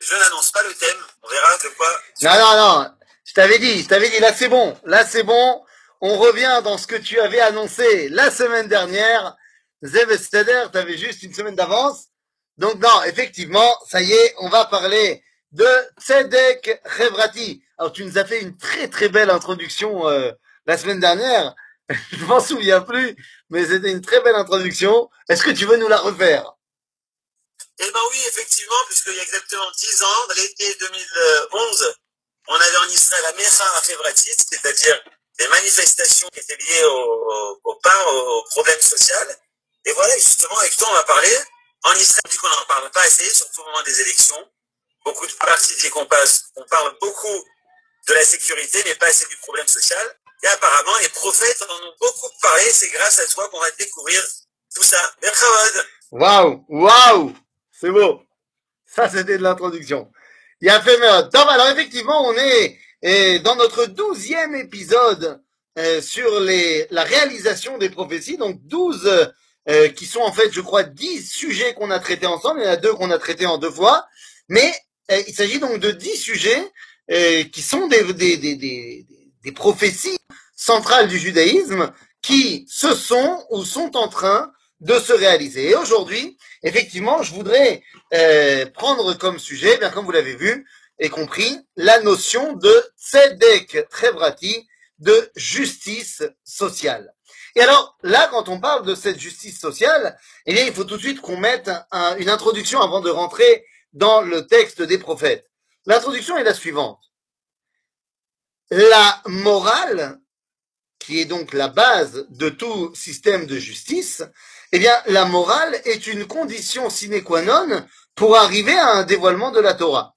je n'annonce pas le thème. On verra de quoi. Non, non, non. Je t'avais dit, là c'est bon. On revient dans ce que tu avais annoncé la semaine dernière. Zevestader, t'avais juste une semaine d'avance. Donc non, effectivement, ça y est, on va parler de Tzedek Chevrati. Alors tu nous as fait une très très belle introduction la semaine dernière. Je m'en souviens plus, mais c'était une très belle introduction. Est-ce que tu veux nous la refaire? Eh ben oui, effectivement, puisqu'il y a exactement 10 ans, dans l'été 2011, on avait en Israël la Mecha Chevratit, c'est-à-dire des manifestations qui étaient liées au pain, au problème social. Et voilà, justement, avec toi, on va parler. En Israël, on dit qu'on n'en parle pas assez, surtout au moment des élections. Beaucoup de partis disent qu'on parle beaucoup de la sécurité, mais pas assez du problème social. Et apparemment, les prophètes en ont beaucoup parlé. C'est grâce à toi qu'on va découvrir tout ça. Berchavod. Waouh, waouh, c'est beau. Ça, c'était de l'introduction. Il a fait meurtre. Alors effectivement, on est dans notre 12e épisode sur la réalisation des prophéties. Donc 12 qui sont en fait, je crois, 10 sujets qu'on a traités ensemble. Il y en a 2 qu'on a traités en 2 fois. Mais il s'agit donc de 10 sujets qui sont des prophéties centrales du judaïsme qui se sont ou sont en train de se réaliser. Et aujourd'hui, effectivement, je voudrais prendre comme sujet, bien comme vous l'avez vu et compris, la notion de tzedek chevrati, de justice sociale. Et alors, là, quand on parle de cette justice sociale, eh bien, il faut tout de suite qu'on mette une introduction avant de rentrer dans le texte des prophètes. L'introduction est la suivante. La morale, qui est donc la base de tout système de justice, eh bien, la morale est une condition sine qua non pour arriver à un dévoilement de la Torah.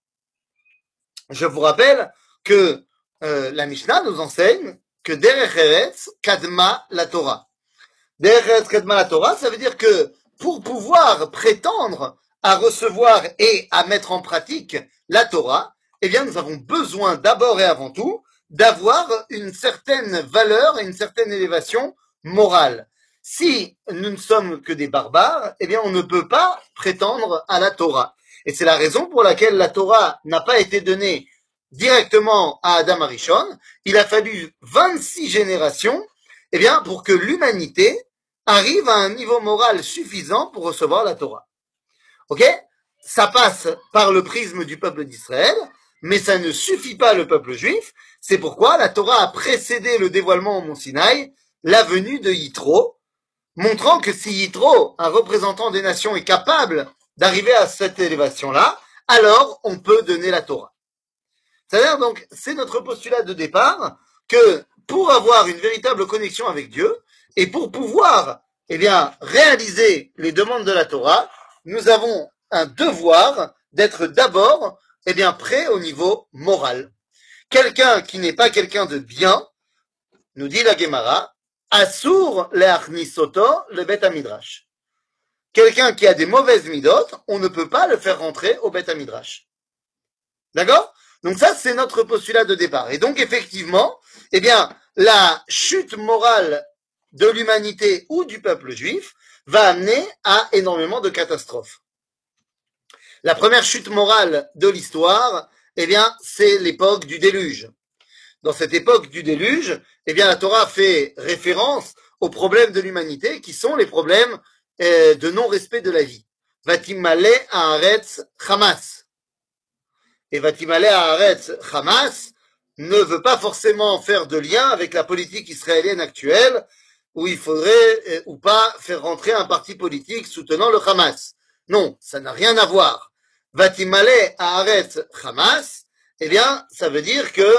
Je vous rappelle que la Mishnah nous enseigne que Derech Eretz kadma la Torah. Derech Eretz kadma la Torah, ça veut dire que pour pouvoir prétendre à recevoir et à mettre en pratique la Torah, eh bien, nous avons besoin d'abord et avant tout d'avoir une certaine valeur et une certaine élévation morale. Si nous ne sommes que des barbares, eh bien, on ne peut pas prétendre à la Torah. Et c'est la raison pour laquelle la Torah n'a pas été donnée directement à Adam Arishon. Il a fallu 26 générations, eh bien, pour que l'humanité arrive à un niveau moral suffisant pour recevoir la Torah. Ok? Ça passe par le prisme du peuple d'Israël, mais ça ne suffit pas le peuple juif. C'est pourquoi la Torah a précédé le dévoilement au Mont Sinaï, la venue de Yitro, montrant que si Yitro, un représentant des nations, est capable d'arriver à cette élévation-là, alors on peut donner la Torah. C'est-à-dire donc, c'est notre postulat de départ que pour avoir une véritable connexion avec Dieu et pour pouvoir, eh bien, réaliser les demandes de la Torah, nous avons un devoir d'être d'abord, eh bien, prêt au niveau moral. Quelqu'un qui n'est pas quelqu'un de bien, nous dit la Gemara, Assour le'achnisoto le Bet Midrash. Quelqu'un qui a des mauvaises midotes, on ne peut pas le faire rentrer au Bet Midrash. D'accord? Donc ça, c'est notre postulat de départ. Et donc, effectivement, eh bien, la chute morale de l'humanité ou du peuple juif va amener à énormément de catastrophes. La première chute morale de l'histoire, eh bien, c'est l'époque du déluge. Dans cette époque du déluge, eh bien, la Torah fait référence aux problèmes de l'humanité qui sont les problèmes de non-respect de la vie. Vatimale haaretz Hamas. Et Vatimale haaretz Hamas ne veut pas forcément faire de lien avec la politique israélienne actuelle où il faudrait ou pas faire rentrer un parti politique soutenant le Hamas. Non, ça n'a rien à voir. Vatimale haaretz Hamas, eh bien, ça veut dire que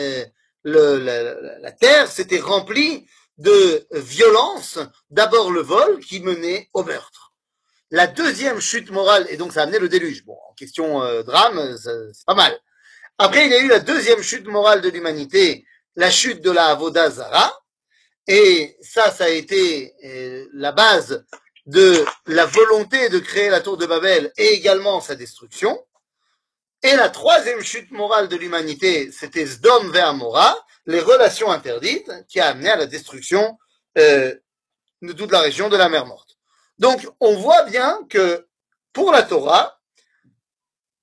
la terre s'était remplie de violence, d'abord le vol qui menait au meurtre. La deuxième chute morale, et donc ça a amené le déluge. Bon, en question drame, c'est pas mal. Après, il y a eu la deuxième chute morale de l'humanité, la chute de la Avoda Zara, et ça a été la base de la volonté de créer la tour de Babel et également sa destruction. Et la troisième chute morale de l'humanité, c'était Sdom vers Mora, les relations interdites, qui a amené à la destruction de toute la région de la mer Morte. Donc, on voit bien que pour la Torah,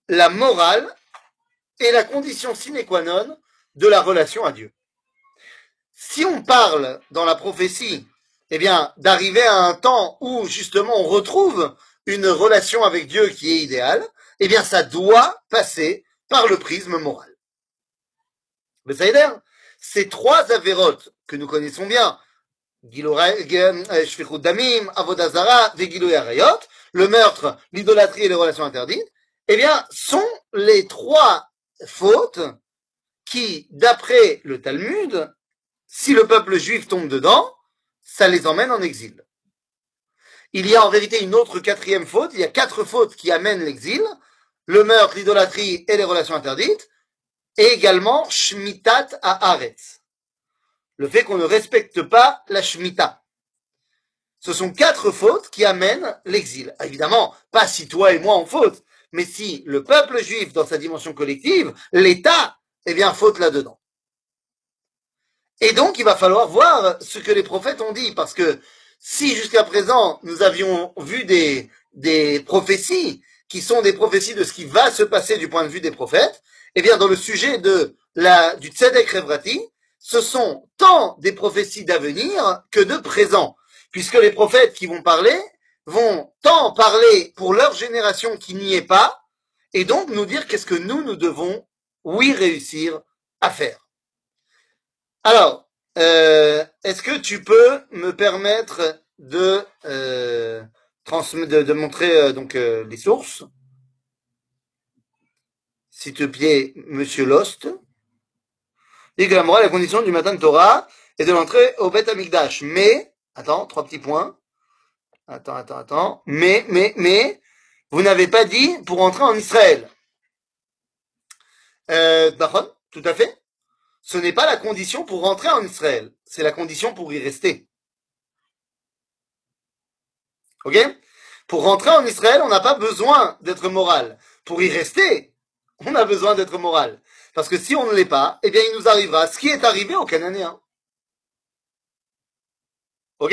la morale est la condition sine qua non de la relation à Dieu. Si on parle dans la prophétie, eh bien, d'arriver à un temps où justement on retrouve une relation avec Dieu qui est idéale, eh bien, ça doit passer par le prisme moral. Mais ça aide. Ces trois avérotes que nous connaissons bien, Shfichut Damim, Avodah Zara, Vegiloui Arayot, le meurtre, l'idolâtrie et les relations interdites, eh bien, sont les trois fautes qui, d'après le Talmud, si le peuple juif tombe dedans, ça les emmène en exil. Il y a en vérité une autre quatrième faute, il y a 4 fautes qui amènent l'exil, le meurtre, l'idolâtrie et les relations interdites, et également Shmitat Haaretz, le fait qu'on ne respecte pas la Shemitah. Ce sont 4 fautes qui amènent l'exil. Évidemment, pas si toi et moi on faute, mais si le peuple juif dans sa dimension collective, l'État, eh bien, faute là-dedans. Et donc, il va falloir voir ce que les prophètes ont dit, parce que si jusqu'à présent, nous avions vu des prophéties, qui sont des prophéties de ce qui va se passer du point de vue des prophètes, eh bien, dans le sujet du Tzedek Revrati, ce sont tant des prophéties d'avenir que de présent, puisque les prophètes qui vont parler vont tant parler pour leur génération qui n'y est pas, et donc nous dire qu'est-ce que nous devons, oui, réussir à faire. Alors, est-ce que tu peux me permettre de de montrer les sources, s'il te plaît, Monsieur Lost, et que la morale est la condition du matin de Torah et de l'entrée au Beth Amikdash. Mais, attends, 3 petits points. Attends. Mais, vous n'avez pas dit pour entrer en Israël. Tout à fait. Ce n'est pas la condition pour rentrer en Israël. C'est la condition pour y rester. Ok? Pour rentrer en Israël, on n'a pas besoin d'être moral. Pour y rester, on a besoin d'être moral. Parce que si on ne l'est pas, eh bien, il nous arrivera ce qui est arrivé aux Cananéens. Ok?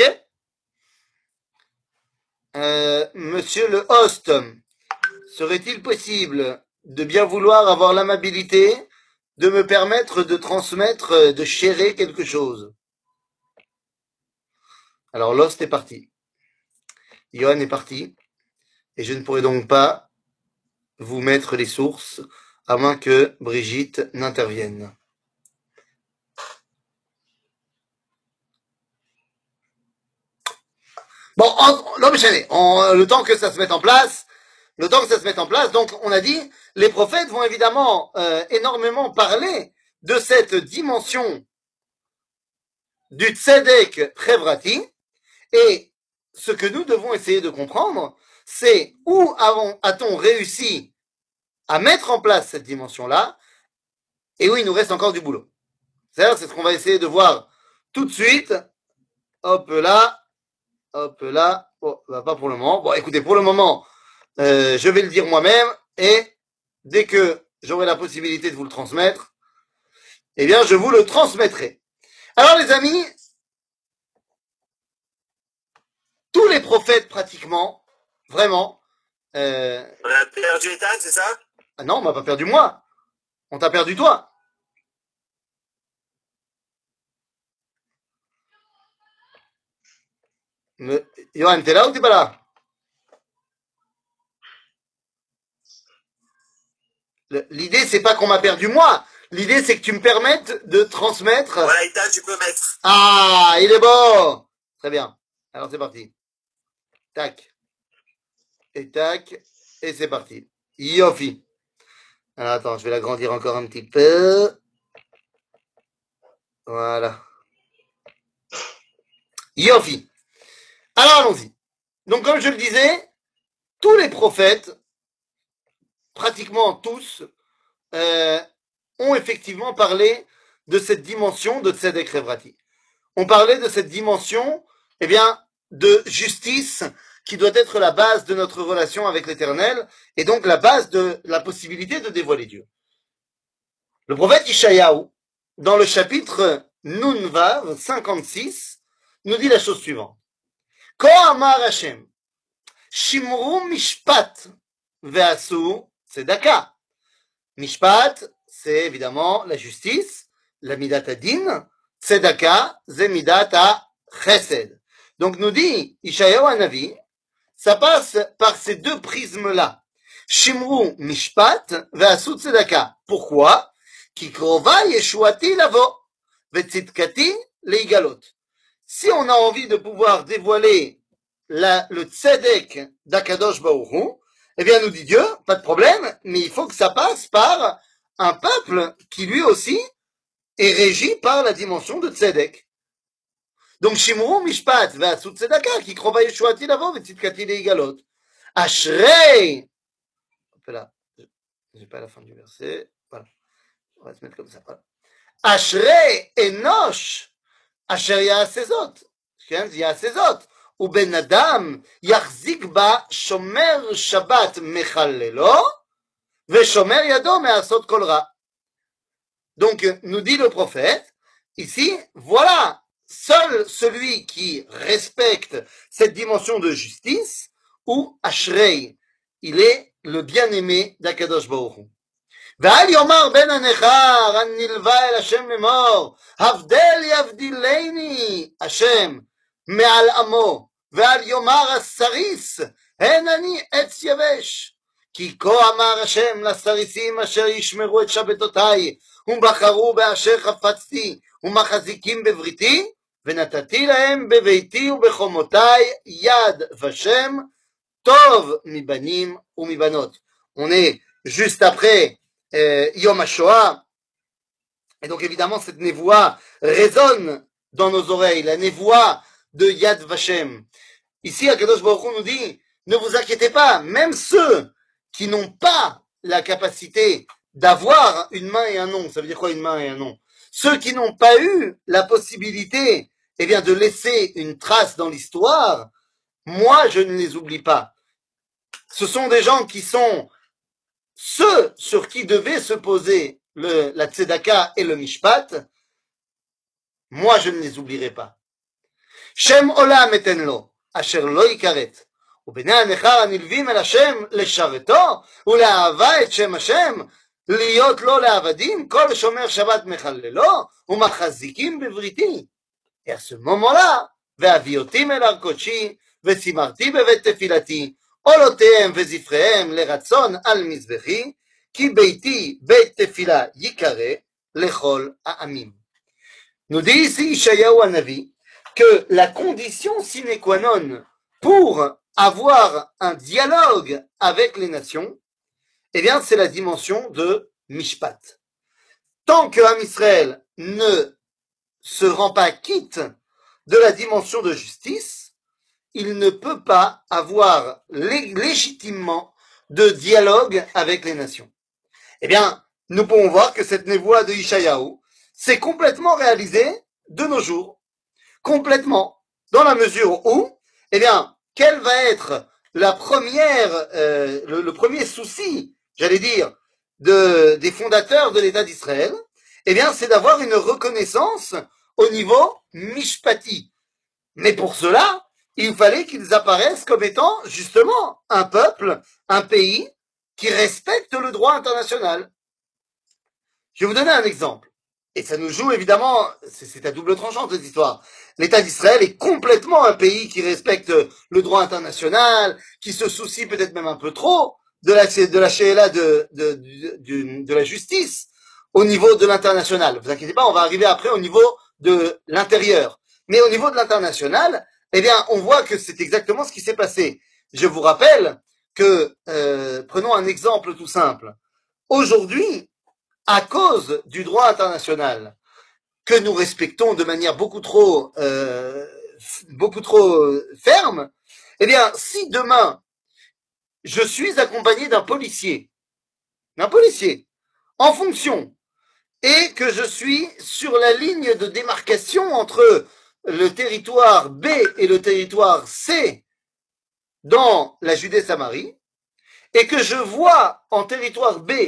Monsieur le host, serait-il possible de bien vouloir avoir l'amabilité de me permettre de transmettre, de chérer quelque chose? Alors, l'host est parti. Johan est parti. Et je ne pourrai donc pas vous mettre les sources, à moins que Brigitte n'intervienne. Bon, non mais le temps que ça se mette en place, donc on a dit, les prophètes vont évidemment énormément parler de cette dimension du tzedek chevrati, et ce que nous devons essayer de comprendre, c'est où a-t-on réussi à mettre en place cette dimension-là, et où il nous reste encore du boulot. C'est ce qu'on va essayer de voir tout de suite. Hop là. Oh, bah, pas pour le moment. Bon, écoutez, pour le moment, je vais le dire moi-même, et dès que j'aurai la possibilité de vous le transmettre, eh bien, je vous le transmettrai. Alors, les amis, tous les prophètes, pratiquement, vraiment... On a perdu Ethan, c'est ça? Ah non, on m'a pas perdu moi. On t'a perdu toi. Johan, t'es là ou t'es pas là? L'idée, c'est pas qu'on m'a perdu moi. L'idée, c'est que tu me permettes de transmettre... Voilà, Ethan, tu peux mettre. Ah, il est beau. Très bien. Alors, c'est parti. Tac. Et tac. Et c'est parti. Yofi. Alors, attends, je vais l'agrandir encore un petit peu. Voilà. Yofi. Alors, allons-y. Donc, comme je le disais, tous les prophètes, pratiquement tous, ont effectivement parlé de cette dimension de Tzedek Revrati. On parlait de cette dimension, eh bien, de justice qui doit être la base de notre relation avec l'Éternel et donc la base de la possibilité de dévoiler Dieu. Le prophète Ishayahu, dans le chapitre Nunvav 56, nous dit la chose suivante. Ko amar Hashem, shimru mishpat ve'asu tzedaka. Mishpat, c'est évidemment la justice, la midat adin. Tzedaka, c'est midat chesed. Donc nous dit Ishayahu Hanavi, ça passe par ces deux prismes-là. Shimru mishpat ve'asu tzedaka. Pourquoi? Ki krova yeshuati lavo ve'tzidkati leigalot. Si on a envie de pouvoir dévoiler le tzedek d'Akadosh Baruch Hu, eh bien nous dit Dieu, pas de problème, mais il faut que ça passe par un peuple qui lui aussi est régi par la dimension de tzedek. Donc Shimru mishpat ve'asu tzedaka ki krova yeshuati lavo ve'tzidkati leigalot. Ashrei, là, j'ai pas la fin du verset, voilà, on va se mettre comme ça, voilà. Ashrei enosh asher ya'aseh zot, כן, זה יעשה זאת, ובן אדם יחזיק בה שומר שבת מחללו, ושומר ידו מעשות כל רע. Donc, nous dit le prophète, ici, voilà, seul celui qui respecte cette dimension de justice, ou Ashrei, il est le bien-aimé d'Akadosh Baruch Hu. ואל יאמר בן הנכר הנלווה אל השם לאמור, הבדל יבדילני השם מעל עמו, ואל יאמר הסריס, הן אני עץ יבש. כי כה אמר השם לסריסים אשר ישמרו את שבתותיי, ובחרו באשר חפצתי, ומחזיקים בבריתי, ונתתי להם בביתי ובחומותיי יד ושם, טוב מבנים ומבנות. On est juste après Yom HaShoah, et donc évidemment cette névoie résonne dans nos oreilles, la névoie de Yad Vashem. Ici, Akadosh Baruch Hu nous dit, ne vous inquiétez pas, même ceux qui n'ont pas la capacité d'avoir une main et un nom, ça veut dire quoi une main et un nom? Ceux qui n'ont pas eu la possibilité, eh bien, de laisser une trace dans l'histoire, moi je ne les oublie pas. Ce sont des gens qui sont ceux sur qui devait se poser la tzedaka et le mishpat, moi je ne les oublierai pas. Shem olam eten lo, asher lo yikaret. ובני הנכר הנלווים אל השם לשרתו ולאהבה את שם השם, להיות לו לעבדים, כל שומר שבת מחללו ומחזיקים בבריתי. Et à ce moment-là, והביא אותי אל הר קודשי ושימרתי בבית תפילתי, עולותיהם וזפריהם לרצון על מזבחי, כי ביתי בית תפילה יקרא לכל העמים. Nous dit ici Ishayahu Hanavi que la condition sine qua non pour avoir un dialogue avec les nations, eh bien c'est la dimension de Mishpat. Tant que Am Israël ne se rend pas quitte de la dimension de justice, il ne peut pas avoir légitimement de dialogue avec les nations. Eh bien, nous pouvons voir que cette névoie de Ishayahu s'est complètement réalisée de nos jours. Complètement. Dans la mesure où, eh bien, quel va être la première, le premier souci, j'allais dire, des fondateurs de l'État d'Israël? Eh bien, c'est d'avoir une reconnaissance au niveau mishpati. Mais pour cela, il fallait qu'ils apparaissent comme étant justement un peuple, un pays qui respecte le droit international. Je vais vous donner un exemple. Et ça nous joue évidemment, c'est à double tranchant cette histoire. L'État d'Israël est complètement un pays qui respecte le droit international, qui se soucie peut-être même un peu trop de la Sheila de la justice au niveau de l'international. Vous inquiétez pas, on va arriver après au niveau de l'intérieur. Mais au niveau de l'international, eh bien, on voit que c'est exactement ce qui s'est passé. Je vous rappelle que, prenons un exemple tout simple. Aujourd'hui, à cause du droit international, que nous respectons de manière beaucoup trop ferme, eh bien, si demain, je suis accompagné d'un policier, en fonction, et que je suis sur la ligne de démarcation entre le territoire B et le territoire C dans la Judée-Samarie, et que je vois en territoire B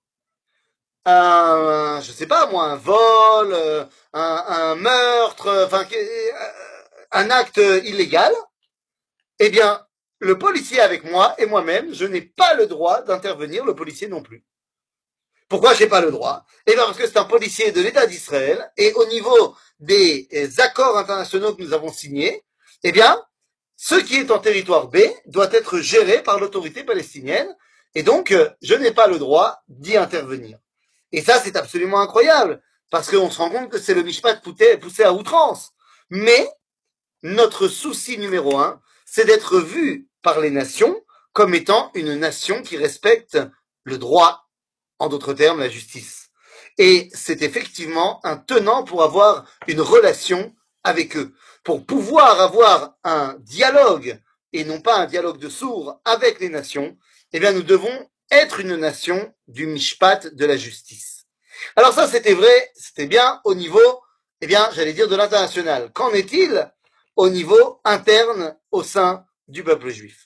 je sais pas moi, un vol, un meurtre, enfin, un acte illégal, eh bien, le policier avec moi et moi-même, je n'ai pas le droit d'intervenir, le policier non plus. Pourquoi j'ai pas le droit? Eh bien parce que c'est un policier de l'État d'Israël et au niveau des accords internationaux que nous avons signés, eh bien, ce qui est en territoire B doit être géré par l'autorité palestinienne et donc je n'ai pas le droit d'y intervenir. Et ça, c'est absolument incroyable parce qu'on se rend compte que c'est le mishpat poussé à outrance. Mais notre souci numéro un, c'est d'être vu par les nations comme étant une nation qui respecte le droit, en d'autres termes, la justice. Et c'est effectivement un tenant pour avoir une relation avec eux, pour pouvoir avoir un dialogue, et non pas un dialogue de sourds avec les nations, eh bien nous devons être une nation du mishpat, de la justice. Alors ça, c'était vrai, c'était bien au niveau, eh bien, j'allais dire de l'international. Qu'en est-il au niveau interne au sein du peuple juif?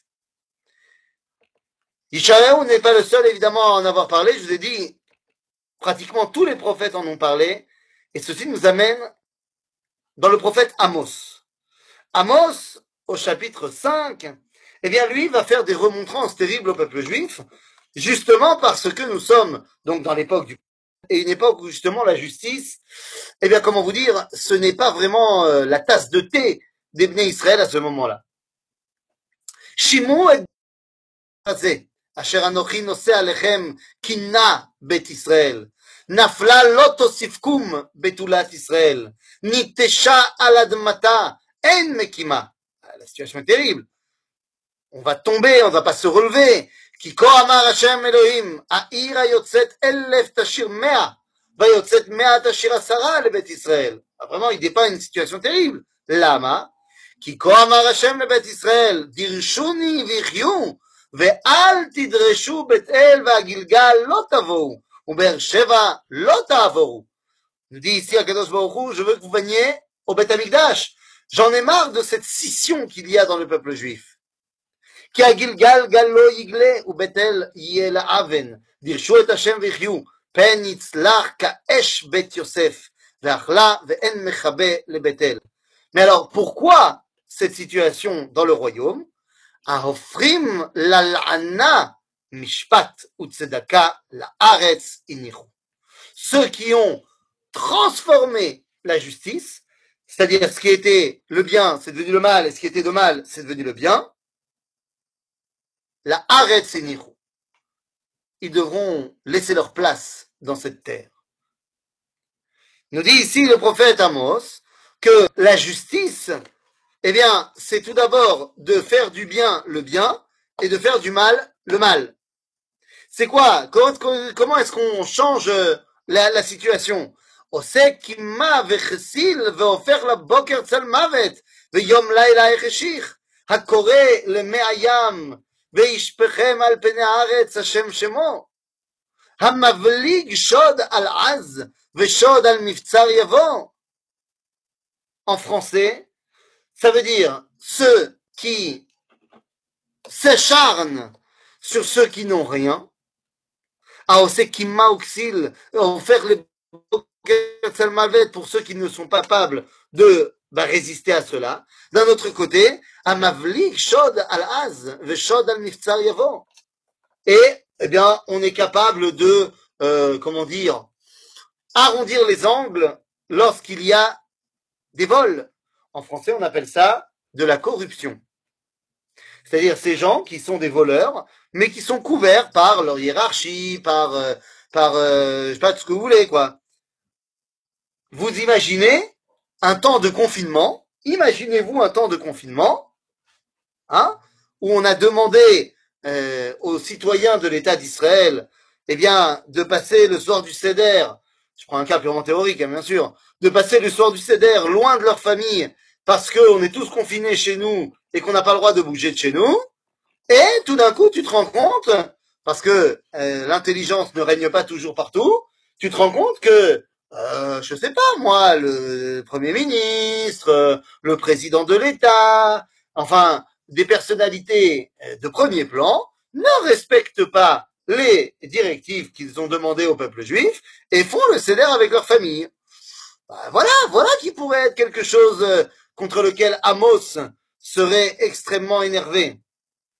Yishayahu n'est pas le seul, évidemment, à en avoir parlé. Je vous ai dit, pratiquement tous les prophètes en ont parlé. Et ceci nous amène dans le prophète Amos. Amos, au chapitre 5, eh bien, lui va faire des remontrances terribles au peuple juif, justement parce que nous sommes donc dans l'époque du et une époque où justement la justice, eh bien, comment vous dire, ce n'est pas vraiment la tasse de thé des Bnei Israël à ce moment-là. Shimou et הזה, אשר אנוכי נושא עליכם קינה בית ישראל. נפלה לא תוסיפקום בתולת ישראל, ניטשה על אדמתה, אין מקימה. La situation est terrible. On va tomber, on ne va pas se relever. כי כה אמר השם אלוהים, העיר היוצאת 1000 תשיר 100, והיוצאת 100 תשיר 10 לבית ישראל. Vraiment, il dépeint une situation terrible. למה? כי כה אמר השם לבית ישראל, דרשוני ויחיו, ואל תדרשו בית אל והגלגל לא תבואו, ובאר שבע לא תעבורו. Nous dit ici à Kadosh Baruch Hu, je veux que vous veniez au Beth Amikdash. J'en ai marre de cette scission qu'il y a dans le peuple juif. כי הגלגל גל לא יגלה, ובית אל יהיה לאבן. דרשו את השם ויחיו, פן יצלח כאש בית יוסף, ואכלה ואין מכבה לבית אל. Mais alors, pourquoi cette situation dans le royaume? ההופכים ללענה משפט וצדקה לארץ הניחו. Ceux qui ont transformé la justice, c'est-à-dire ce qui était le bien, c'est devenu le mal, et ce qui était le mal, c'est devenu le bien, la Haaretz henichu. Ils devront laisser leur place dans cette terre. Il nous dit ici le prophète Amos que la justice, eh bien, c'est tout d'abord de faire du bien le bien et de faire du mal le mal. C'est quoi? Comment est-ce qu'on change la situation? עושה קימה וחסיל והופך לבוקר צל מוות ויום לילה החשיך הקורא למי הים וישפכם על פני הארץ השם שמו המבליג שוד על עז ושוד על מבצר יבוא. En français, ça veut dire ceux qui s'acharnent sur ceux qui n'ont rien, העושה קימה וכסיל, הופך pour ceux qui ne sont pas capables de résister à cela. D'un autre côté, המבליג שוד על עז ושוד על מבצר יבוא. Et, eh bien, on est capable de, comment dire, arrondir les angles lorsqu'il y a des vols. En français, on appelle ça de la corruption. C'est-à-dire ces gens qui sont des voleurs, mais qui sont couverts par leur hiérarchie, je sais pas, tout ce que vous voulez, quoi. Vous imaginez un temps de confinement, imaginez-vous un temps de confinement, hein, où on a demandé aux citoyens de l'État d'Israël, eh bien, de passer le soir du Seder, je prends un cas purement théorique, hein, bien sûr, de passer le soir du Seder loin de leur famille, parce qu'on est tous confinés chez nous et qu'on n'a pas le droit de bouger de chez nous, et tout d'un coup, tu te rends compte, parce que l'intelligence ne règne pas toujours partout, tu te rends compte que, je sais pas moi, le Premier ministre, le président de l'État, enfin, des personnalités de premier plan, ne respectent pas les directives qu'ils ont demandées au peuple juif et font le Seder avec leur famille. Voilà qui pourrait être quelque chose contre lequel Amos serait extrêmement énervé.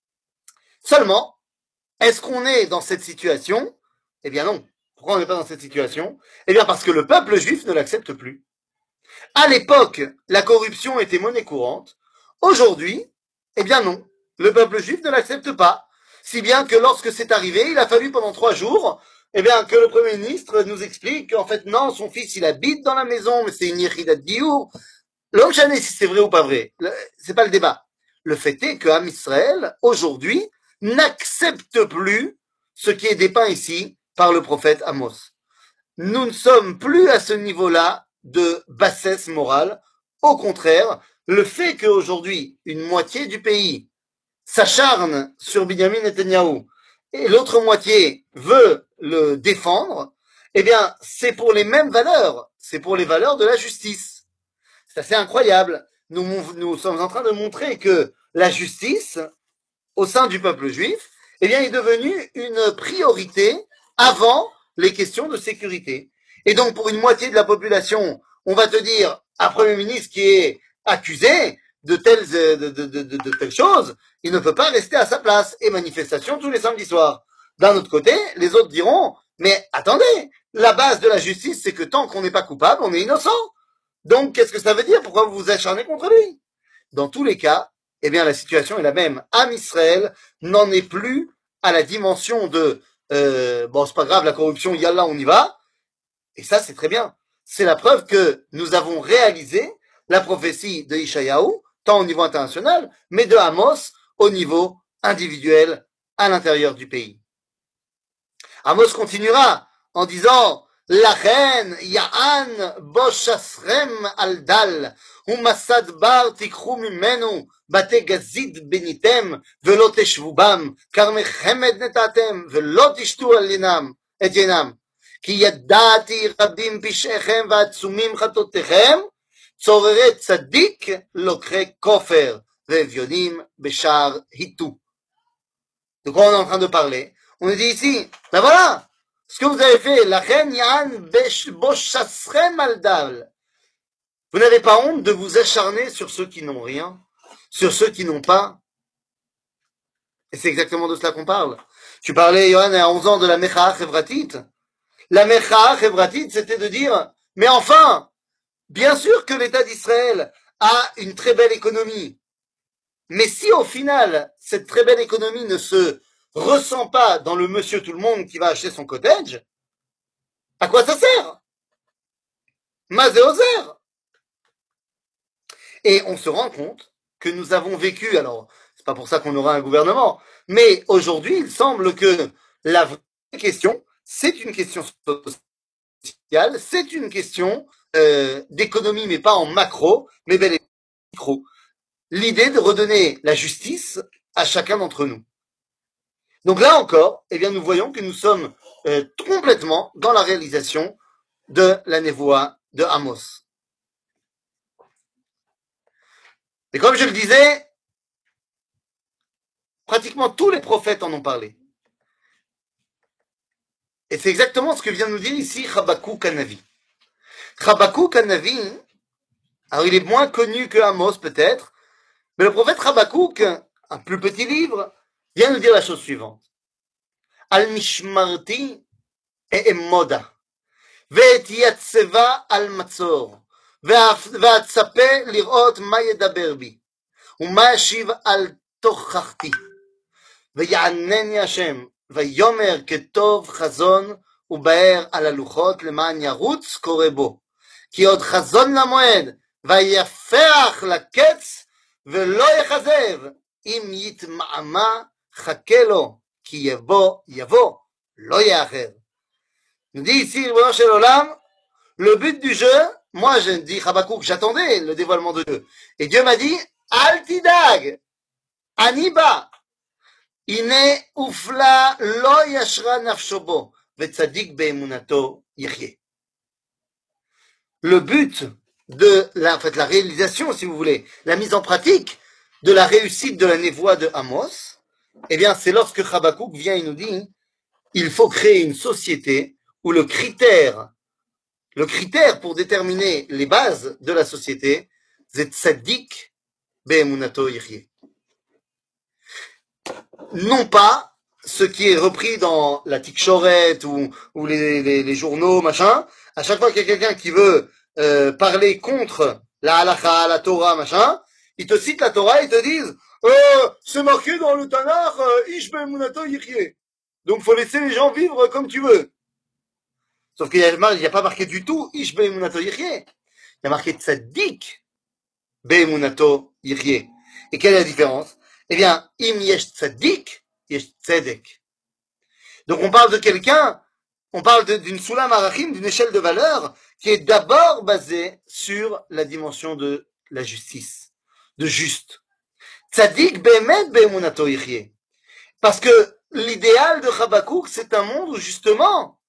Seulement, est-ce qu'on est dans cette situation? Eh bien non. Pourquoi on n'est pas dans cette situation? Eh bien parce que le peuple juif ne l'accepte plus. À l'époque, la corruption était monnaie courante. Aujourd'hui, eh bien non. Le peuple juif ne l'accepte pas. Si bien que lorsque c'est arrivé, il a fallu pendant 3 jours, eh bien, que le Premier ministre nous explique qu'en fait, non, son fils, il habite dans la maison, mais c'est une yéchidat diour. L'homme chané, si c'est vrai ou pas vrai, c'est pas le débat. Le fait est que Israël, aujourd'hui, n'accepte plus ce qui est dépeint ici par le prophète Amos. Nous ne sommes plus à ce niveau-là de bassesse morale. Au contraire, le fait qu'aujourd'hui, une moitié du pays s'acharne sur Benjamin Netanyahu et l'autre moitié veut le défendre, eh bien, c'est pour les mêmes valeurs. C'est pour les valeurs de la justice. C'est assez incroyable. Nous sommes en train de montrer que la justice, au sein du peuple juif, eh bien, est devenue une priorité avant les questions de sécurité. Et donc, pour une moitié de la population, on va te dire un Premier ministre qui est accusé de telles choses, il ne peut pas rester à sa place. Et manifestation tous les samedis soirs. D'un autre côté, les autres diront, mais attendez, la base de la justice, c'est que tant qu'on n'est pas coupable, on est innocent. Donc, qu'est-ce que ça veut dire? Pourquoi vous vous acharnez contre lui? Dans tous les cas, eh bien, la situation est la même. Am Israël n'en est plus à la dimension de bon, c'est pas grave, la corruption, yallah, on y va. Et ça, c'est très bien. C'est la preuve que nous avons réalisé la prophétie de Ishayahu, tant au niveau international, mais de Amos au niveau individuel à l'intérieur du pays. Amos continuera en disant לכן יען בו שסכם על דל ומסד בר תיקחו ממנו בתי גזית בניתם ולא תשבו בם כרמי חמד נתתם ולא תשתו את ינם כי ידעתי רבים פשעיכם ועצומים חטאותיכם צוררי צדיק לוקחי כופר ואביונים בשער היתו. De quoi on est en train de parler? On nous dit ici, ben voilà, ce que vous avez fait, la reine Yan Boshasrem Aldal. Vous n'avez pas honte de vous acharner sur ceux qui n'ont rien, sur ceux qui n'ont pas. Et c'est exactement de cela qu'on parle. Tu parlais, Johan, à 11 ans de la Mecha'a Chevratit. La Mecha'a Chevratit, c'était de dire, mais enfin, bien sûr que l'État d'Israël a une très belle économie. Mais si au final, cette très belle économie ne se ressent pas dans le monsieur tout le monde qui va acheter son cottage, à quoi ça sert? Mazé oser. Et on se rend compte que nous avons vécu, alors c'est pas pour ça qu'on aura un gouvernement, mais aujourd'hui il semble que la vraie question, c'est une question sociale, c'est une question d'économie, mais pas en macro, mais bel et bien en micro. L'idée de redonner la justice à chacun d'entre nous. Donc là encore, eh bien, nous voyons que nous sommes complètement dans la réalisation de la névoie de Amos. Et comme je le disais, pratiquement tous les prophètes en ont parlé. Et c'est exactement ce que vient de nous dire ici Habakkuk Hanavi. Habakkuk Hanavi, alors il est moins connu que Amos peut-être, mais le prophète Habakkuk, un plus petit livre, vient nous dire la chose suivante. Al mishmarti et emmoda. ואתייצבה על מצור, ואצפה לראות מה ידבר בי, ומה ישיב על תוכחתי. ויענני השם, ויאמר כתוב חזון ובאר על הלוחות למען ירוץ קורא בו. כי עוד חזון למועד, ויפח לקץ, ולא יחזב, אם יתמהמה חכה לו, כי יבוא, לא יאחר. Il dit ici, le but du jeu, moi je dis Habakkuk, j'attendais le dévoilement de Dieu. Et Dieu m'a dit, Altidag, Aniba, Ine ufla lo yashra nafshobo, vetzadik be'emunato yirye. Le but de en fait, la réalisation, si vous voulez, la mise en pratique de la réussite de la névoie de Amos, eh bien, c'est lorsque Habakkuk vient et nous dit, il faut créer une société où le critère pour déterminer les bases de la société, c'est tzaddik be'emunato yirye. non pas ce qui est repris dans la Tikchoret ou les journaux, machin. À chaque fois qu'il y a quelqu'un qui veut parler contre la halakha, la Torah, machin, ils te citent la Torah et ils te disent c'est marqué dans le Tanakh, Ish be'emunato yichye. Donc faut laisser les gens vivre comme tu veux. Sauf qu'il n'y a pas marqué du tout Ish be'emunato yichye. Il y a marqué Tzaddik be'emunato yichye. Et quelle est la différence? Eh bien, im yesh tzaddik, yesh tzedek. Donc on parle de quelqu'un, on parle d'une Sulam Arachim, d'une échelle de valeur qui est d'abord basée sur la dimension de la justice, de juste. Tzadik be'emet be'emunato yichye. Parce que l'idéal de Habakkuk, c'est un monde où justement,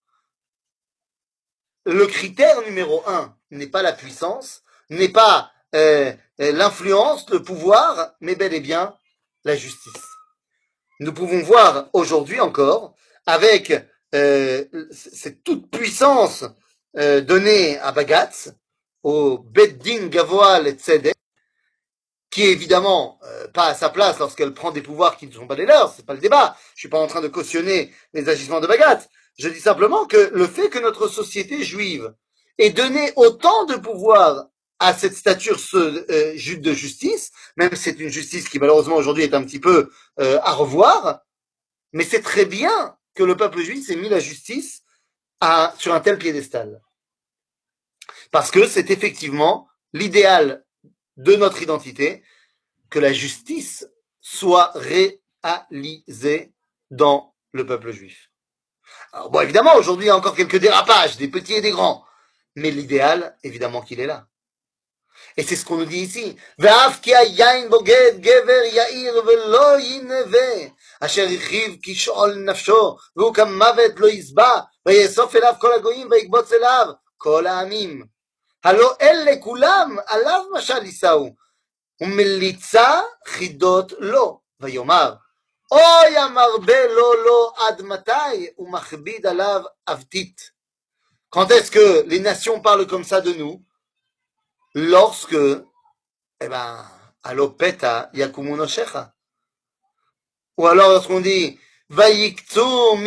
le critère numéro un n'est pas la puissance, n'est pas l'influence, le pouvoir, mais bel et bien la justice. Nous pouvons voir aujourd'hui encore, avec cette toute puissance donnée à Bagatz, au Beddin Gavoa le Tzedek, qui est évidemment pas à sa place lorsqu'elle prend des pouvoirs qui ne sont pas les leurs, c'est pas le débat. Je suis pas en train de cautionner les agissements de Bagatz. Je dis simplement que le fait que notre société juive ait donné autant de pouvoir à cette stature de justice, même si c'est une justice qui malheureusement aujourd'hui est un petit peu à revoir, mais c'est très bien que le peuple juif ait mis la justice sur un tel piédestal. Parce que c'est effectivement l'idéal de notre identité, que la justice soit réalisée dans le peuple juif. Alors bon, évidemment, aujourd'hui, il y a encore quelques dérapages, des petits et des grands. Mais l'idéal, évidemment qu'il est là. Et c'est ce qu'on nous dit ici. ואף כי היין בוגד גבר יאיר ולא ינבא, אשר הרחיב כשאול נפשו, והוא כמוות לא יסבע, ויאסוף אליו כל הגויים ויקבוץ אליו כל העמים. הלא אלה כולם עליו משל יישאו, ומליצה חידות לו, ויאמר, אוי המרבה לו לו עד מתי, ומכביד עליו אבטית. Quand est-ce que les nations parlent comme ça de nous? Lorsque, eh ben, alopeta yakumu noshecha. Ou alors lorsqu'on dit, vayiktu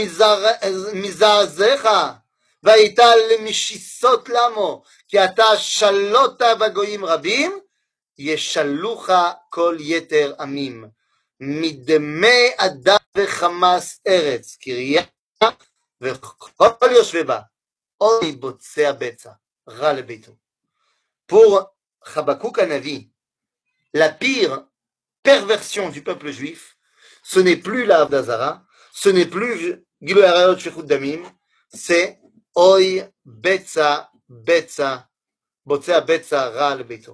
mizazecha, vayital mishisot lamo, ki ata shalota bagoyim rabim, yeshalucha kol yeter amim. מדמי אדם וחמאס ארץ, קריה וכל יושבי בה, אוי בוצע בצע, רע לביתו. Pour Habakkuk Hanavi, la pire perversion du peuple juif, ce n'est plus la Avdazara, ce n'est plus Gilui Arayot Shechut Damim, c'est Oy Betza Betza, Botzea Betza Ra Beto.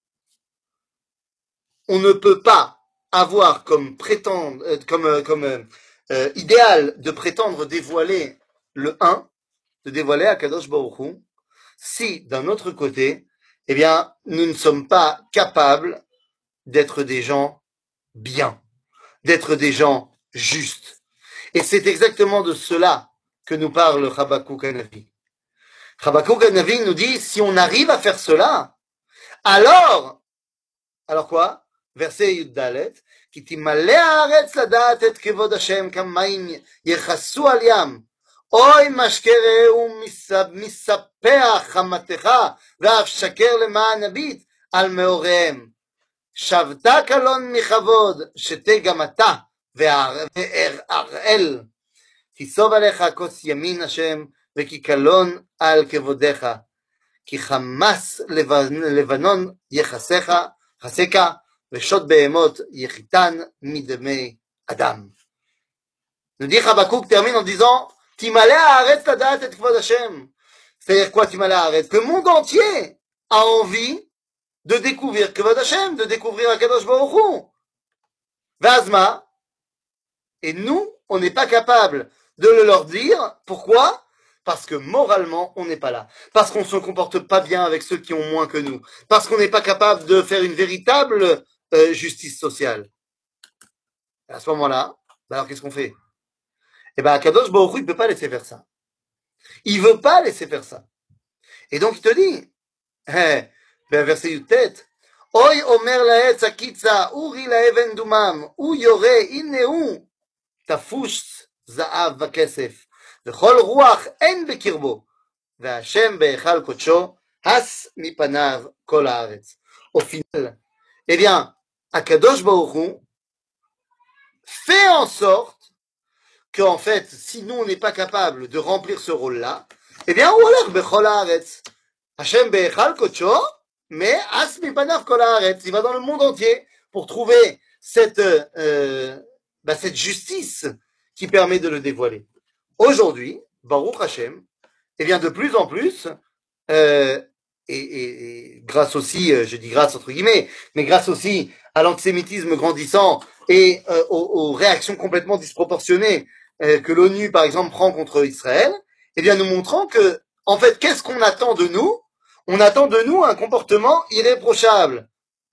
On ne peut pas avoir comme idéal de prétendre dévoiler le 1, de dévoiler Akadosh Baruch Hu, si d'un autre côté, eh bien, nous ne sommes pas capables d'être des gens bien, d'être des gens justes. Et c'est exactement de cela que nous parle Habakkuk Hanavi. Habakkuk Hanavi nous dit, si on arrive à faire cela, alors quoi? Verset Yuddalet, כי תמלא הארץ לדעת את כבוד השם כמים יכסו על ים. אוי משקה רעהו מספח חמתך, ואף שקר למען הביט על מאוריהם. שבתה קלון מכבוד, שתה גם אתה, והראל. תיסוב עליך כוס ימין השם, וכי קלון על כבודך. כי חמס לבנון יחסך, חסך, ושוד בהמות יחיתן מדמי אדם. Nous dit Habakkuk termine en disant Timalé haaretz ladat et kvod Hashem. C'est-à-dire quoi Timalé haaretz? Que le monde entier a envie de découvrir kvod Hashem, de découvrir Akadosh Baruch Hu. Vazma. Et nous, on n'est pas capable de le leur dire. Pourquoi? Parce que moralement, on n'est pas là. Parce qu'on ne se comporte pas bien avec ceux qui ont moins que nous. Parce qu'on n'est pas capable de faire une véritable justice sociale. Et à ce moment-là, alors qu'est-ce qu'on fait? Eh bien, Akadosh Baruch Hu, il ne peut pas laisser faire ça. Il ne veut pas laisser faire ça. Et donc, il te dit, verset Yutet, Oy omer laetz akitza, uri laeven dumam, u yore ineu, תפוש זהב וכסף, וכל רוח אין בקרבו, והשם בהיכל קודשו, הס מפניו כל הארץ. Au final, eh bien, Akadosh Baruch Hu fait en sorte qu'en fait, si nous on n'est pas capable de remplir ce rôle-là, eh bien, on olech bechol haaretz. Hashem behechal kodsho, mais as mipanav kol haaretz. Il va dans le monde entier pour trouver cette justice qui permet de le dévoiler. Aujourd'hui, Baruch Hashem, eh bien, de plus en plus, euh, et grâce aussi, je dis grâce entre guillemets, mais grâce aussi à l'antisémitisme grandissant et aux réactions complètement disproportionnées que l'ONU, par exemple, prend contre Israël, eh bien, nous montrons que, en fait, qu'est-ce qu'on attend de nous? On attend de nous un comportement irréprochable.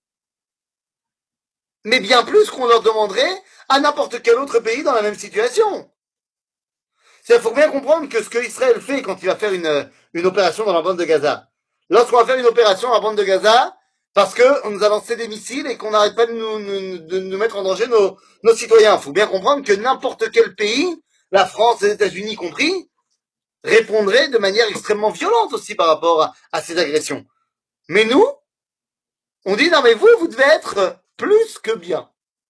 Mais bien plus qu'on leur demanderait à n'importe quel autre pays dans la même situation. Il faut bien comprendre que ce que Israël fait quand il va faire une opération dans la bande de Gaza, lorsqu'on va faire une opération dans la bande de Gaza, parce qu'on nous a lancé des missiles et qu'on n'arrête pas de nous mettre en danger nos citoyens. Il faut bien comprendre que n'importe quel pays, la France, les États-Unis compris, répondrait de manière extrêmement violente aussi par rapport à ces agressions. Mais nous, on dit non mais vous devez être plus que bien.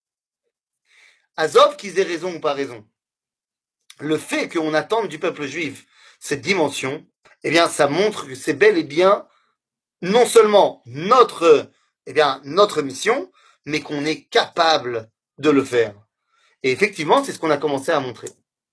Azov qu'ils aient raison ou pas raison. Le fait qu'on attende du peuple juif cette dimension, eh bien, ça montre que c'est bel et bien non seulement notre mission, mais qu'on est capable de le faire. Et effectivement, c'est ce qu'on a commencé à montrer.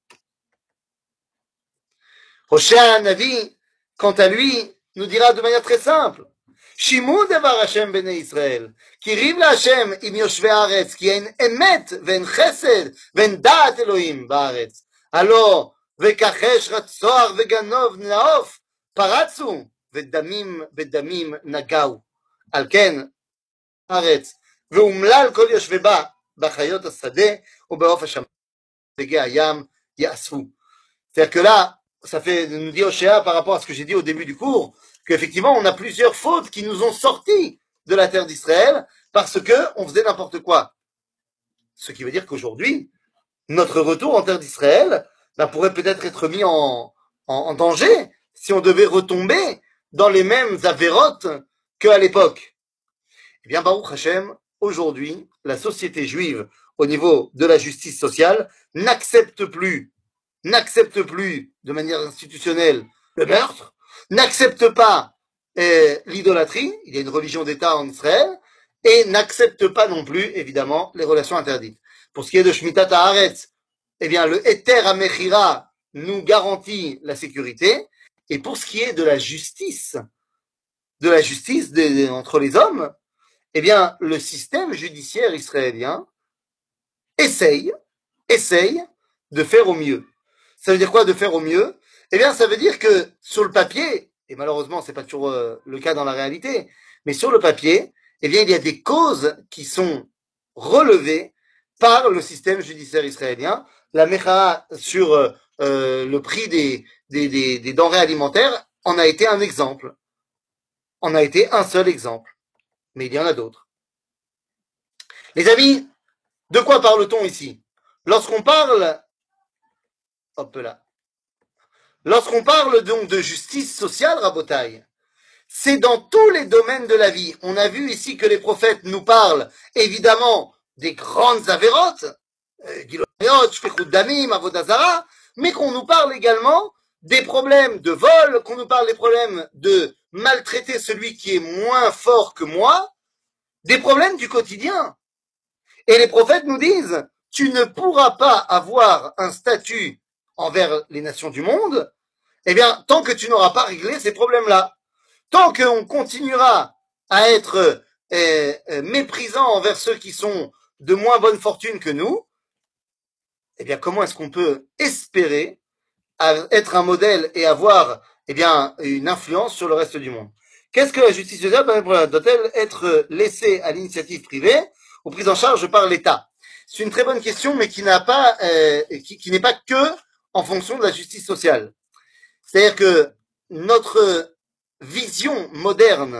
Hoshea Navi, quant à lui, nous dira de manière très simple, שימו דבר השם בני ישראל, כי ריב להשם עם יושבי הארץ, כי אין אמת ואין חסד ואין דעת אלוהים בארץ. הלא וכחש רצוח וגנוב נאוף פרצו ודמים בדמים נגעו. על כן הארץ ואומלל כל יושבי בה בחיות השדה ובעוף השמיים דגי הים יאספו. C'est-à-dire que là, ça fait nous dire Oshéa par rapport à ce que j'ai dit au début du cours, qu'effectivement, on a plusieurs fautes qui nous ont sortis de la terre d'Israël parce que on faisait n'importe quoi. Ce qui veut dire qu'aujourd'hui, notre retour en terre d'Israël pourrait peut-être être mis en danger si on devait retomber dans les mêmes avérotes qu'à l'époque. Eh bien, Baruch Hashem, aujourd'hui, la société juive, au niveau de la justice sociale, n'accepte plus de manière institutionnelle le meurtre, n'accepte pas l'idolâtrie, il y a une religion d'État en Israël, et n'accepte pas non plus, évidemment, les relations interdites. Pour ce qui est de Shmitat Haaretz, eh bien, le Heter HaMechira nous garantit la sécurité, et pour ce qui est de la justice entre les hommes, eh bien, le système judiciaire israélien essaye de faire au mieux. Ça veut dire quoi de faire au mieux? Eh bien, ça veut dire que sur le papier, et malheureusement, c'est pas toujours le cas dans la réalité, mais sur le papier, eh bien, il y a des causes qui sont relevées par le système judiciaire israélien. La Mecha sur le prix des denrées alimentaires en a été un exemple. En a été un seul exemple. Mais il y en a d'autres. Les amis, de quoi parle-t-on ici? Lorsqu'on parle hop là. Lorsqu'on parle donc de justice sociale, Rabotaï, c'est dans tous les domaines de la vie. On a vu ici que les prophètes nous parlent évidemment des grandes avérotes, Giloniot, Shfichut Damim, Avodazara, mais qu'on nous parle également des problèmes de vol, qu'on nous parle des problèmes de maltraiter celui qui est moins fort que moi, des problèmes du quotidien. Et les prophètes nous disent, tu ne pourras pas avoir un statut envers les nations du monde, eh bien, tant que tu n'auras pas réglé ces problèmes-là. Tant qu'on continuera à être méprisant envers ceux qui sont de moins bonne fortune que nous, eh bien, comment est-ce qu'on peut espérer être un modèle et avoir, eh bien, une influence sur le reste du monde? Qu'est-ce que la justice sociale doit-elle être laissée à l'initiative privée ou prise en charge par l'État? C'est une très bonne question, mais qui n'a pas, qui n'est pas que en fonction de la justice sociale. C'est-à-dire que notre vision moderne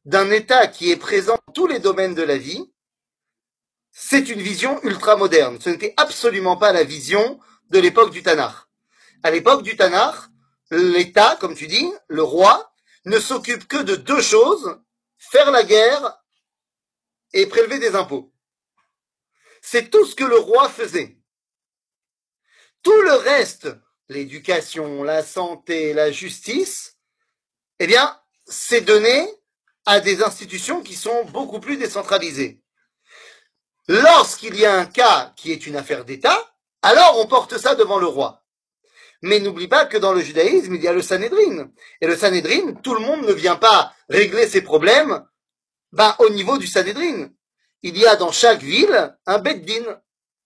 d'un État qui est présent dans tous les domaines de la vie, c'est une vision ultra-moderne. Ce n'était absolument pas la vision de l'époque du Tanakh. À l'époque du Tanakh, l'État, comme tu dis, le roi, ne s'occupe que de deux choses, faire la guerre et prélever des impôts. C'est tout ce que le roi faisait. Tout le reste, l'éducation, la santé, la justice, eh bien, c'est donné à des institutions qui sont beaucoup plus décentralisées. Lorsqu'il y a un cas qui est une affaire d'État, alors on porte ça devant le roi. Mais n'oublie pas que dans le judaïsme, il y a le Sanhédrin. Et le Sanhédrin, tout le monde ne vient pas régler ses problèmes au niveau du Sanhédrin. Il y a dans chaque ville un Beddin.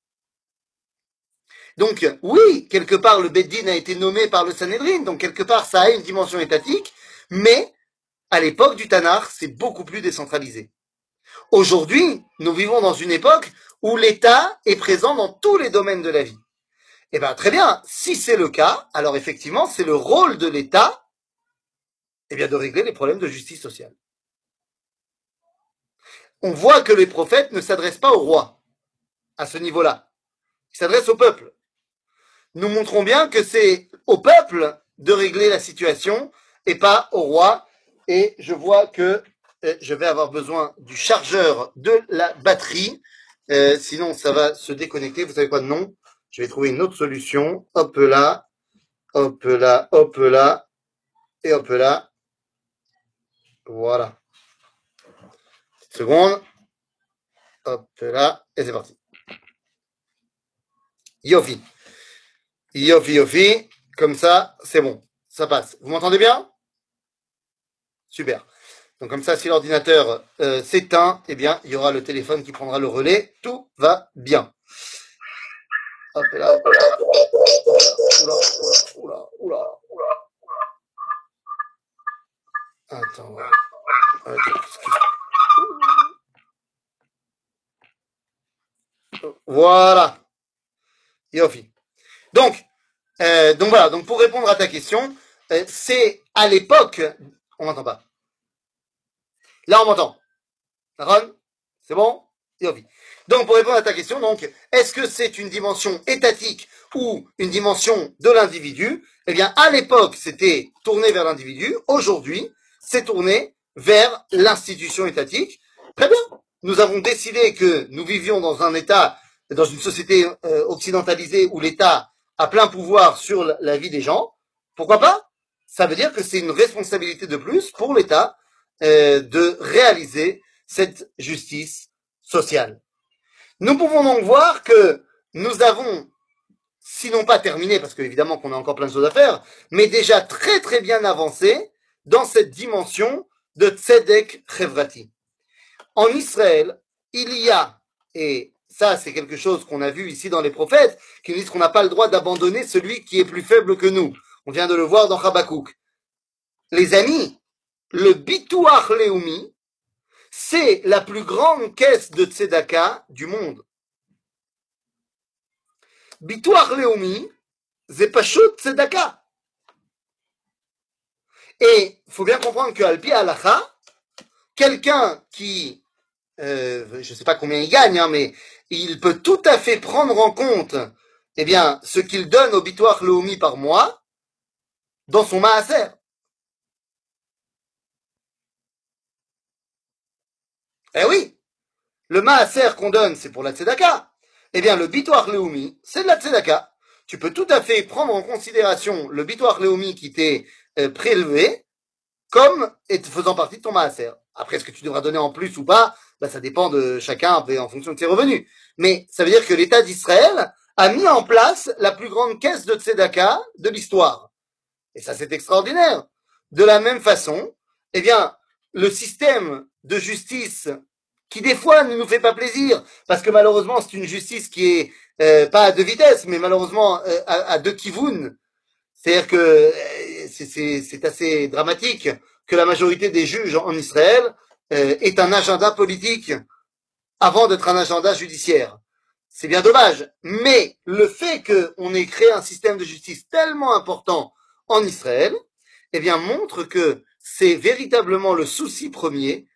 Donc oui, quelque part, le Beddin a été nommé par le Sanhédrin, donc quelque part, ça a une dimension étatique, mais à l'époque du Tanakh, c'est beaucoup plus décentralisé. Aujourd'hui, nous vivons dans une époque où l'État est présent dans tous les domaines de la vie. Eh bien, très bien, si c'est le cas, alors effectivement, c'est le rôle de l'État de régler les problèmes de justice sociale. On voit que les prophètes ne s'adressent pas au roi à ce niveau-là. Ils s'adressent au peuple. Nous montrons bien que c'est au peuple de régler la situation et pas au roi. Et je vois que je vais avoir besoin du chargeur de la batterie. Sinon, ça va se déconnecter. Vous savez quoi? Non. Je vais trouver une autre solution. Hop là, hop là, hop là, et hop là. Voilà. Seconde. Hop là, et c'est parti. Yofi. Yofi, yofi. Comme ça, c'est bon. Ça passe. Vous m'entendez bien? Super. Donc comme ça, si l'ordinateur s'éteint, eh bien, il y aura le téléphone qui prendra le relais. Tout va bien. Hop là. Oula, oula, oula, oula. Attends. Voilà. Yofi. Donc voilà. Donc pour répondre à ta question, c'est à l'époque. On m'entend pas. Là, on m'entend. Ron, c'est bon? Yofi. Donc, pour répondre à ta question, donc, est-ce que c'est une dimension étatique ou une dimension de l'individu? Eh bien, à l'époque, c'était tourné vers l'individu. Aujourd'hui, c'est tourné vers l'institution étatique. Très bien. Nous avons décidé que nous vivions dans un État, dans une société occidentalisée où l'État a plein pouvoir sur la vie des gens. Pourquoi pas? Ça veut dire que c'est une responsabilité de plus pour l'État de réaliser cette justice sociale. Nous pouvons donc voir que nous avons, sinon pas terminé, parce qu'évidemment qu'on a encore plein de choses à faire, mais déjà très très bien avancé dans cette dimension de Tzedek Chevrati. En Israël, il y a, et ça c'est quelque chose qu'on a vu ici dans les prophètes, qui nous disent qu'on n'a pas le droit d'abandonner celui qui est plus faible que nous. On vient de le voir dans Habakkuk. Les amis, le Bituach Leumi, c'est la plus grande caisse de tzedaka du monde. Bituach Leumi, c'est pashut tzedaka. Et il faut bien comprendre qu'Al Pi Halacha, quelqu'un qui, je ne sais pas combien il gagne, mais il peut tout à fait prendre en compte, ce qu'il donne au Bituach Leumi par mois dans son maaser. Eh oui, le maaser qu'on donne, c'est pour la tzedaka. Le Bituach Leumi, c'est de la tzedaka. Tu peux tout à fait prendre en considération le Bituach Leumi qui t'est prélevé comme faisant partie de ton maaser. Après, est-ce que tu devras donner en plus ou pas? Ça dépend de chacun en fonction de ses revenus. Mais ça veut dire que l'État d'Israël a mis en place la plus grande caisse de tzedaka de l'histoire. Et ça, c'est extraordinaire. De la même façon, le système de justice qui des fois ne nous fait pas plaisir, parce que malheureusement c'est une justice qui est pas à deux vitesses, mais malheureusement à deux kivouns. C'est-à-dire que c'est assez dramatique que la majorité des juges en Israël ait un agenda politique avant d'être un agenda judiciaire. C'est bien dommage. Mais le fait qu'on ait créé un système de justice tellement important en Israël, montre que c'est véritablement le souci premier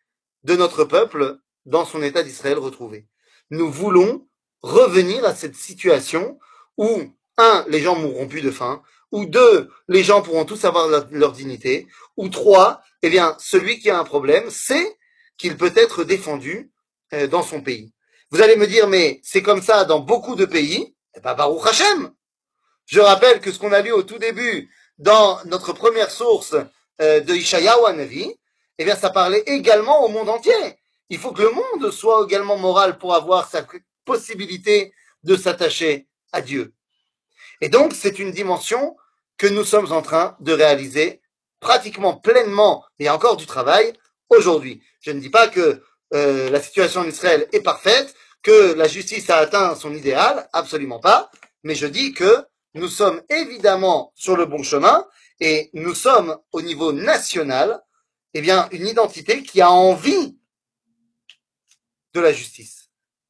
de notre peuple dans son État d'Israël retrouvé. Nous voulons revenir à cette situation où, un, les gens mourront plus de faim, ou deux, les gens pourront tous avoir leur dignité, ou trois, eh bien, celui qui a un problème sait qu'il peut être défendu dans son pays. Vous allez me dire, mais c'est comme ça dans beaucoup de pays. Eh ben, Baruch Hashem. Je rappelle que ce qu'on a lu au tout début dans notre première source de Ishayahu Hanavi, eh bien, ça parlait également au monde entier. Il faut que le monde soit également moral pour avoir sa possibilité de s'attacher à Dieu. Et donc, c'est une dimension que nous sommes en train de réaliser pratiquement pleinement. Il y a encore du travail aujourd'hui. Je ne dis pas que la situation en Israël est parfaite, que la justice a atteint son idéal, absolument pas. Mais je dis que nous sommes évidemment sur le bon chemin et nous sommes au niveau national, eh bien, une identité qui a envie de la justice.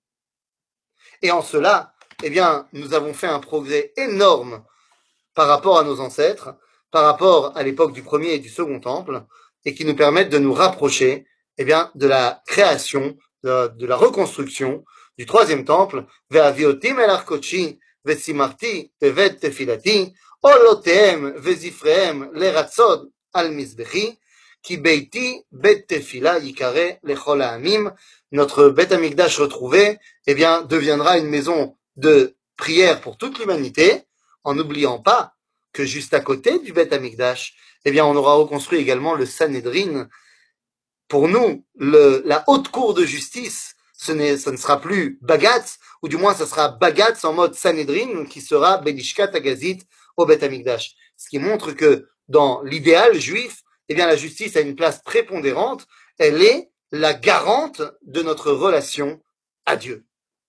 Et en cela, eh bien, nous avons fait un progrès énorme par rapport à nos ancêtres, par rapport à l'époque du premier et du second temple, et qui nous permettent de nous rapprocher, eh bien, de la création, de la reconstruction du troisième temple, Ve'aviotim el arkochi, ve'simarti bevet tefilati, olotehem ve'zifrehem leratzod al mizbechi, ki beiti bet tefila yikare lechol ha'amim. Notre Bet Amikdash retrouvé, eh bien, deviendra une maison de prière pour toute l'humanité, en n'oubliant pas que juste à côté du Beth Amikdash, eh bien, on aura reconstruit également le Sanhedrin. Pour nous, la haute cour de justice, ce ne sera plus Bagatz, ou du moins, ce sera Bagatz en mode Sanhedrin, qui sera Belishkat Agazit au Beth Amikdash. Ce qui montre que dans l'idéal juif, eh bien, la justice a une place prépondérante. Elle est la garante de notre relation à Dieu.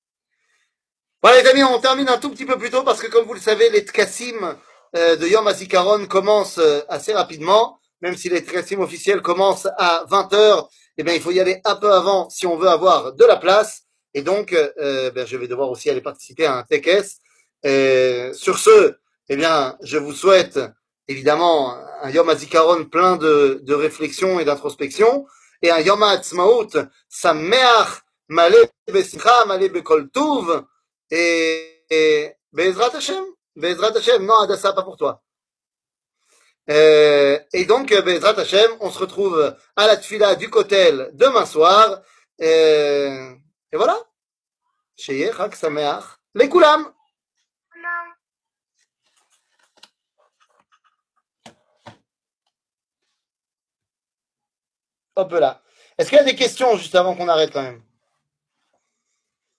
Voilà les amis, on termine un tout petit peu plus tôt parce que comme vous le savez, les tkassim de Yom HaZikaron commencent assez rapidement, même si les tkassim officiels commencent à 20h, eh bien il faut y aller un peu avant si on veut avoir de la place. Et donc, je vais devoir aussi aller participer à un tekes. Sur ce, eh bien, je vous souhaite évidemment un Yom HaZikaron plein de réflexion et d'introspection, et un Yom HaAtzmaut sameach, malé besimcha, malé bekol tuv, et Bezrat Hashem, non, Adassa, pas pour toi. Et donc, Bezrat Hashem, on se retrouve à la tfila du Kotel demain soir. Et voilà. Sheyeh Chag Sameach Lekulam. Hop là. Est-ce qu'il y a des questions juste avant qu'on arrête quand même?